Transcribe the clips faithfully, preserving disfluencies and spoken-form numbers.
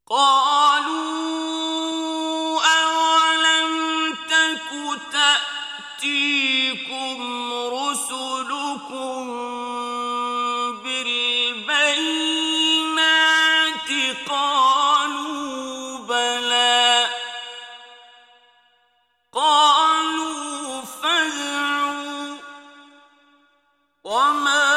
قالوا أولم تك تأتيكم رسلكم بالبينات قالوا بلى قالوا فادعوا وما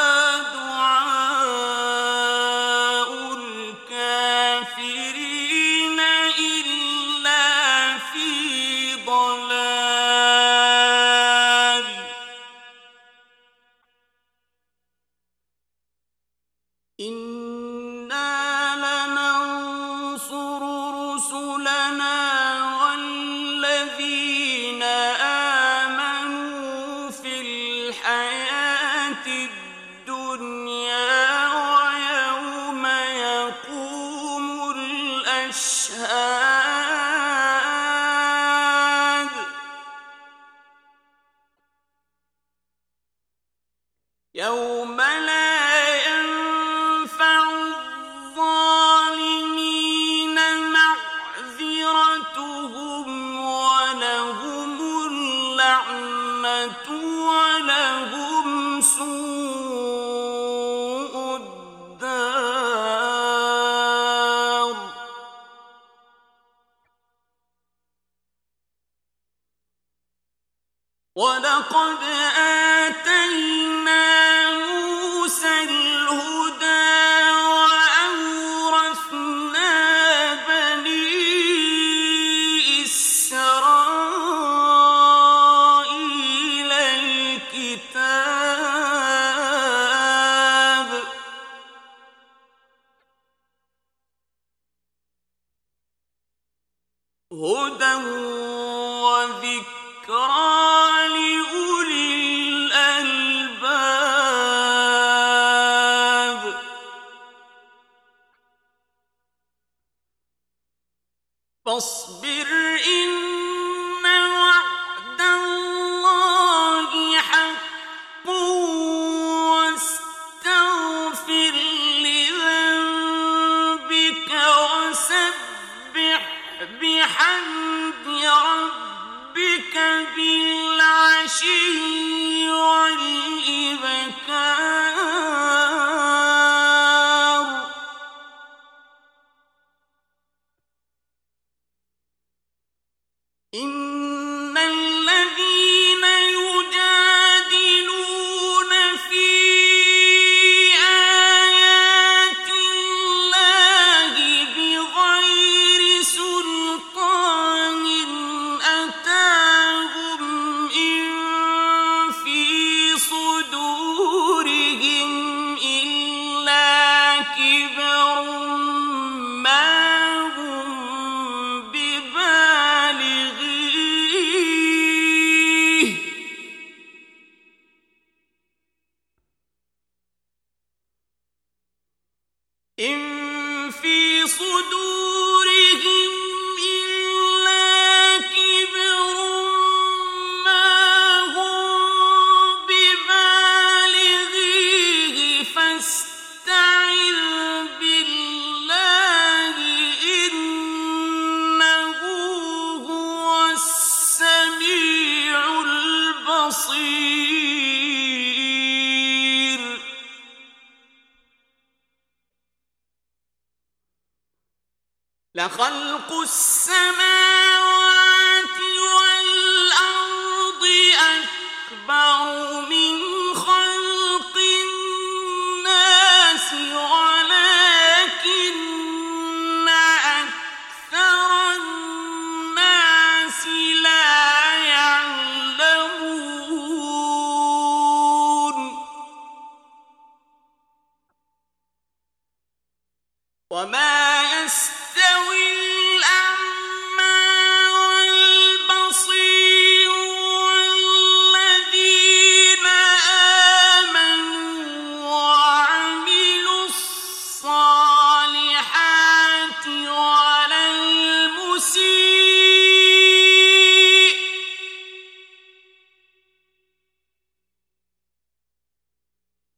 يوم لا ينفع الظالمين معذرتهم ولهم اللعنة ولهم سوء الدار ولقد آتينا هدى وذكرى لأولي الألباب فاصبر إن وعد الله حق واستغفر لذنبك وسبح بحمد ربك بالعشي والإبكار إن الذين يجادلون في آيات الله بغير سلطان أتاهم إن في صدورهم إلا كبر ما هم ببالغيه إن في صدورهم إلا كبر ما هم ببالغيه فاستعذ بالله إنه هو السميع البصير لخلق السماوات والأرض أكبر من خلق الناس ولكن أكثر الناس لا يعلمون وما يستوي الأعمى والبصير والذين آمنوا وعملوا الصالحات ولا المسيء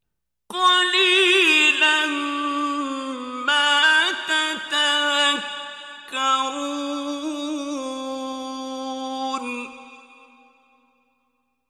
قليلا ما تتذكرون تذكرون